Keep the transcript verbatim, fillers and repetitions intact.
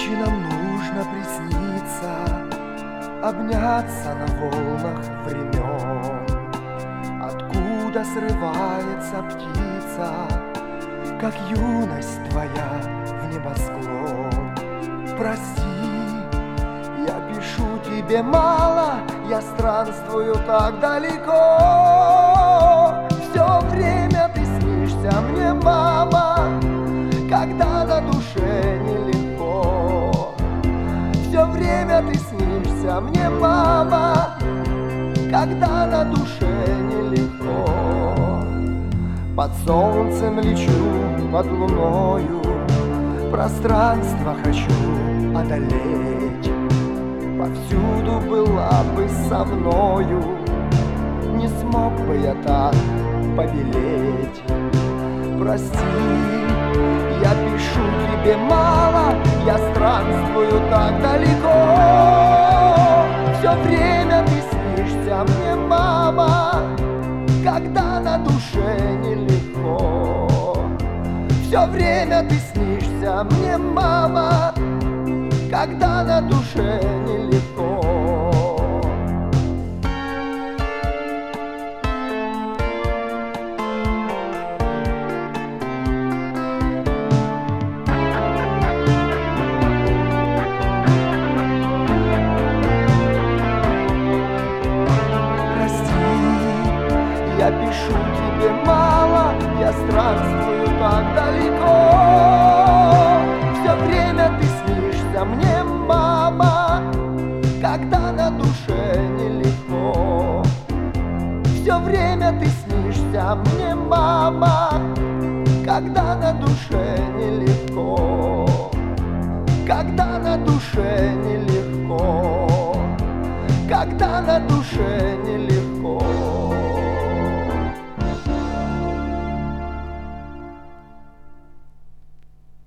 Ночи нам нужно присниться, обняться на волнах времен, откуда срывается птица, как юность твоя в небосклон. Прости, я пишу тебе мало, я странствую так далеко. Все время ты снишься мне, мама, когда на душе нелегко. Все время ты снишься мне, мама, когда на душе нелегко. Под солнцем лечу, под луною, пространство хочу одолеть. Повсюду была бы со мною, не смог бы я так побелеть. Прости, я пишу тебе мало, я странствую так далеко. Все время ты снишься мне, мама, когда на душе нелегко. Все время ты снишься мне, мама, когда на душе нелегко. Я пишу тебе мало, я странствую так далеко. Все время ты снишься мне, мама, когда на душе нелегко. Все время ты снишься мне, мама, когда на душе нелегко. Когда на душе нелегко. Когда на душе нелегко.